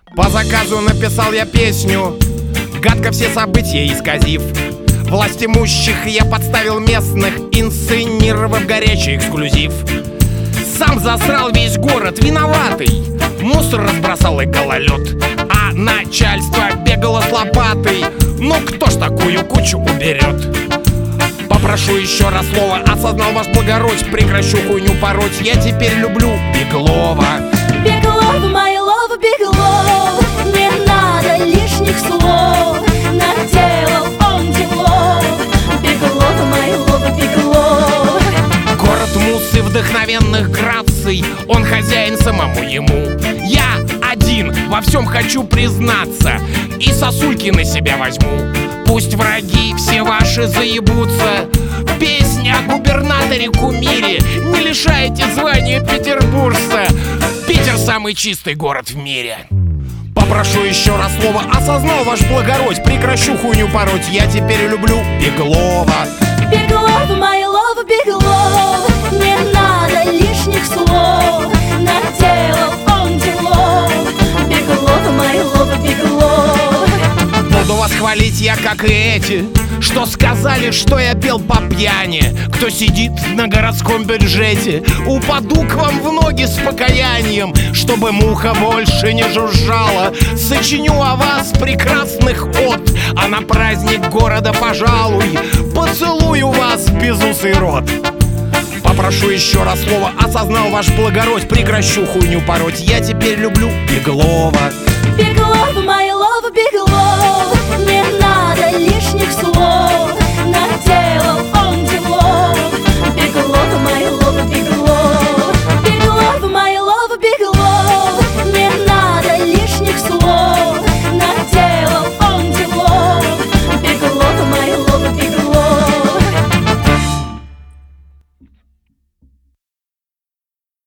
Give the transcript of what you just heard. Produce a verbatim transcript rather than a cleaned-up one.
По заказу написал я песню, гадко все события исказив. Власть имущих я подставил местных, инсценировав горячий эксклюзив. Сам засрал весь город, виноватый, мусор разбросал и гололед, а начальство бегало с лопатой. Ну кто ж такую кучу уберет? Попрошу еще раз слово, осознал ваш благородь, прекращу хуйню пороть. Я теперь люблю Беглова. Беглов, my love, Беглов, не надо лишних слов, наделал он делов. Беглов, my love, Беглов. Город мусс и вдохновенных граций, он хозяин самому ему. Я один во всем хочу признаться и сосульки на себя возьму. Пусть враги все ваши заебутся, песня о губернаторе-кумире не лишайте звания петербуржца. Питер самый чистый город в мире. Попрошу еще раз слово, осознал ваш благородь, прекращу хуйню пороть. Я теперь люблю Беглова. Беглов, my love, Беглов, не надо лишних слов, наделал он делов. Беглов, my love, Беглов. Буду вас хвалить я, как и эти, что сказали, что я пел по пьяни. Кто сидит на городском бюджете, упаду к вам в ноги с покаянием, чтобы муха больше не жужжала. Сочиню о вас прекрасных от, а на праздник города, пожалуй, поцелую вас в безусый рот. Попрошу еще раз слово, осознал ваш благородь, прекращу хуйню пороть. Я теперь люблю Беглова. Беглов, my